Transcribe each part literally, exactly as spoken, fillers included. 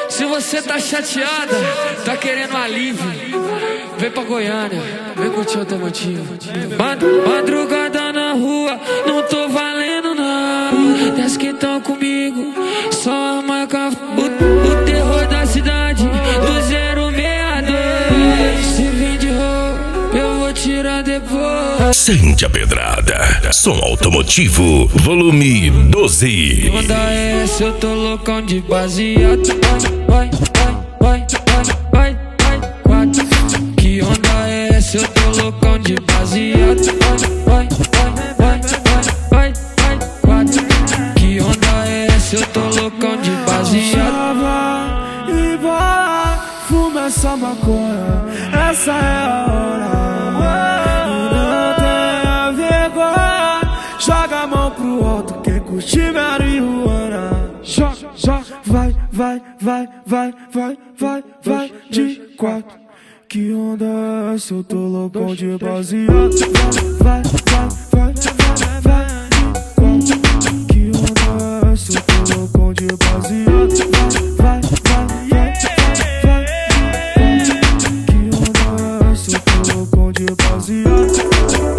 Se você tá chateada, tá querendo alívio, vem pra Goiânia, vem curtir o Automotivo. Madrugada na rua, não tô valendo não. Desce que tão comigo, só a marca. O, o terror da cidade, do zero seis dois. Se vir de roupa, eu vou tirar depois. Sente a pedrada. Som Automotivo, volume doze. Onda é essa, eu tô loucão de baseado. Vai, vai, vai, vai, vai, vai, quatro. Que onda é essa, eu tô loucão de baseado. Vai, vai, vai, vai, vai, vai, quatro. Que onda é essa, eu tô loucão de baseado. E bola, fuma essa maconha, essa é a hora. Joga a mão pro alto, quem curte marihuana. Joga, joga, vai, vai, vai, vai, vai, vai, vai, de quatro. Que onda é essa? Eu tô loucão de baseado. Vai, vai, vai, vai, vai, de quatro. Que onda é essa? Eu tô loucão de baseado. Vai, vai, vai, vai, vai, de quatro. Que onda é essa? Eu tô loucão de baseado.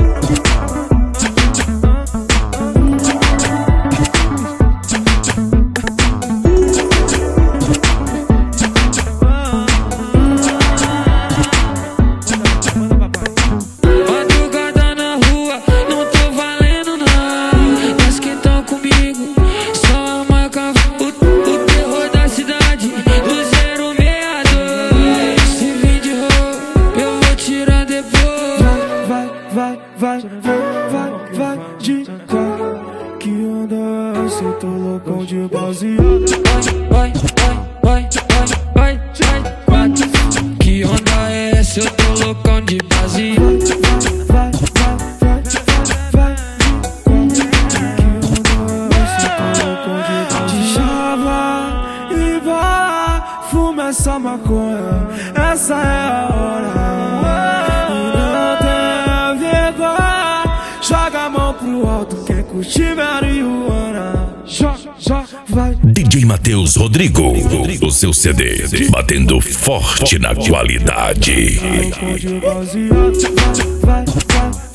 Vai, vai, vai, vai, de quatro. Que onda é essa? Eu tô loucão de baseado. Vai, vai, vai, vai, vai, vai, quatro. Que onda é essa? Eu tô loucão de baseado. Vai, vai, vai, vai, vai, de quatro. Que onda é essa? Eu tô loucão de baseado. De chava e bola, fuma essa maconha, essa é a hora. Joga a mão pro alto, quem curte marihuana. Joga, joga, vai. D J Matheus Rodrigo, o seu C D, batendo forte na qualidade. Vai, vai, vai.